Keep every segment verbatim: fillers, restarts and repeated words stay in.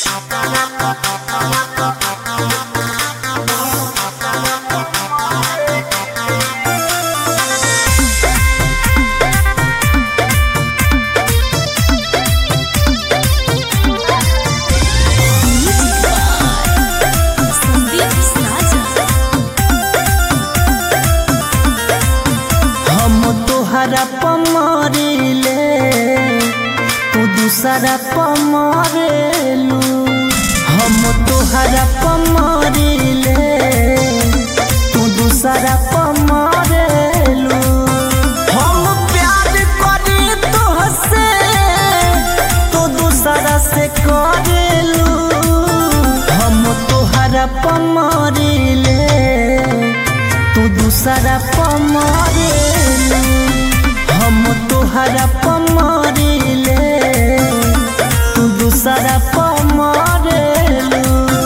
तोहरा पमरिले तू दूसरा पमरेलू। हम तोहरा पमरिले तू दूसरा पमरेलू। हम प्यार करी तोहसे तू दूसरा से करेलू। हम तोहरा पमरिले तू दूसरा पमरेलू। हम तोहरा पमरिले तू दूसरा पमरेलू।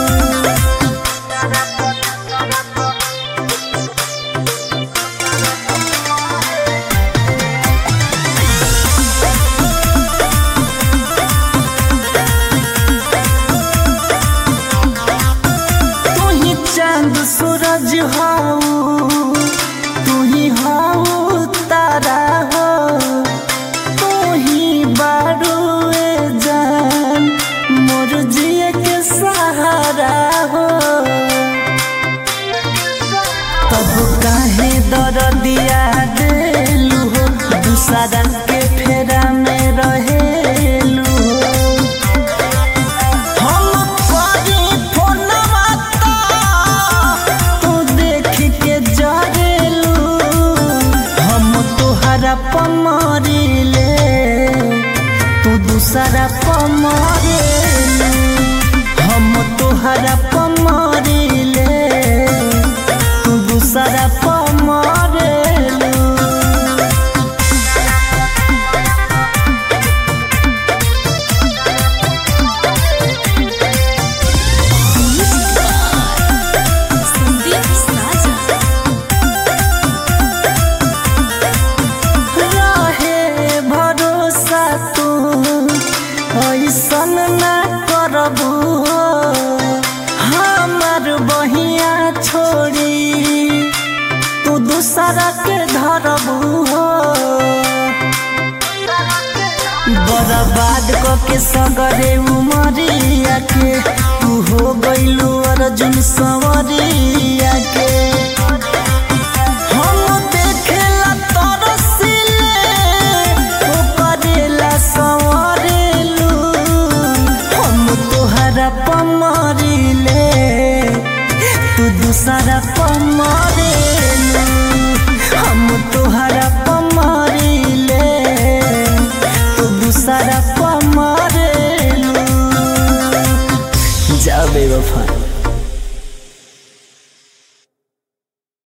तू ही चांद सूरज हाऊ, तू ही हाऊ तारा हो। तू ही बारूए जान मोर जिए के सहारा हो। तब काहे दर्दिया देलू हो, दूसरा के फेरा में रहेलू हो। हम करी फोनवा तू देख के जरेलू। हम तोहरा पमरिले तू दूसरा पमरेलू। हम तोहरा पमरिले तू दूसरा पमरेलू। ऐसन ना करबू हो हमार बहिया छोड़ी तू दूसरा के धरबू हो। बर्बाद क के सगरे उमरिया के तू हो गइलू अर्जुन संवरिया के। हम देखेला तरसिले ओ करेला संवरेलू। हम तोहरा पमरिले तू दूसरा पमरेलू। हम तोहरा पमरिले तू दूसरा पमरेलू। जा बेवफा।